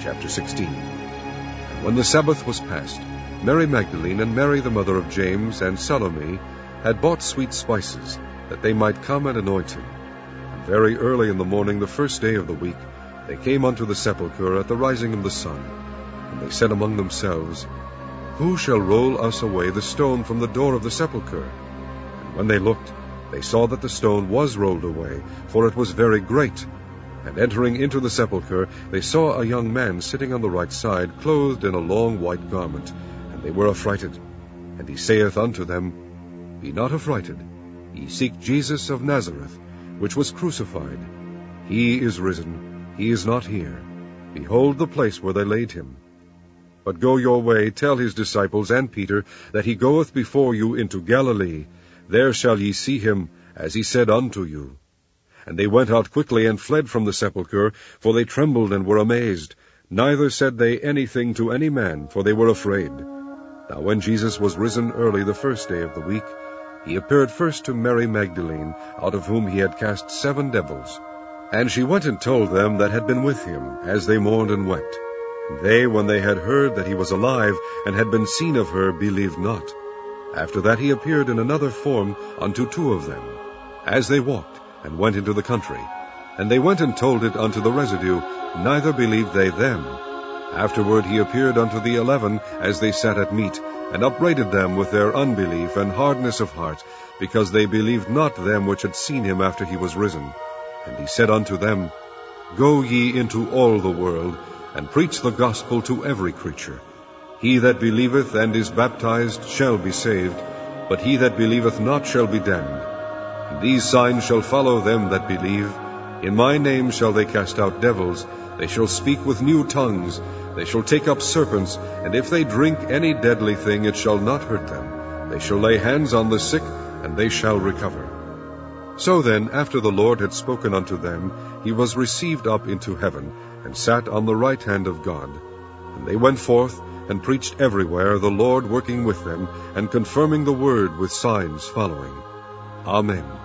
Chapter 16. And when the Sabbath was past, Mary Magdalene and Mary the mother of James and Salome had bought sweet spices, that they might come and anoint him. And very early in the morning, the first day of the week, they came unto the sepulchre at the rising of the sun. And they said among themselves, Who shall roll us away the stone from the door of the sepulchre? And when they looked, they saw that the stone was rolled away, for it was very great. And entering into the sepulchre, they saw a young man sitting on the right side, clothed in a long white garment. And they were affrighted. And he saith unto them, Be not affrighted. Ye seek Jesus of Nazareth, which was crucified. He is risen. He is not here. Behold the place where they laid him. But go your way, tell his disciples and Peter, that he goeth before you into Galilee. There shall ye see him, as he said unto you. And they went out quickly and fled from the sepulchre, for they trembled and were amazed. Neither said they anything to any man, for they were afraid. Now when Jesus was risen early the first day of the week, he appeared first to Mary Magdalene, out of whom he had cast 7 devils. And she went and told them that had been with him, as they mourned and wept. And they, when they had heard that he was alive, and had been seen of her, believed not. After that he appeared in another form unto 2 of them, as they walked, and went into the country. And they went and told it unto the residue, neither believed they them. Afterward he appeared unto the 11, as they sat at meat, and upbraided them with their unbelief and hardness of heart, because they believed not them which had seen him after he was risen. And he said unto them, Go ye into all the world, and preach the gospel to every creature. He that believeth and is baptized shall be saved, but he that believeth not shall be damned. And these signs shall follow them that believe. In my name shall they cast out devils, they shall speak with new tongues, they shall take up serpents, and if they drink any deadly thing, it shall not hurt them. They shall lay hands on the sick, and they shall recover. So then, after the Lord had spoken unto them, he was received up into heaven, and sat on the right hand of God. And they went forth, and preached everywhere, the Lord working with them, and confirming the word with signs following. Amen.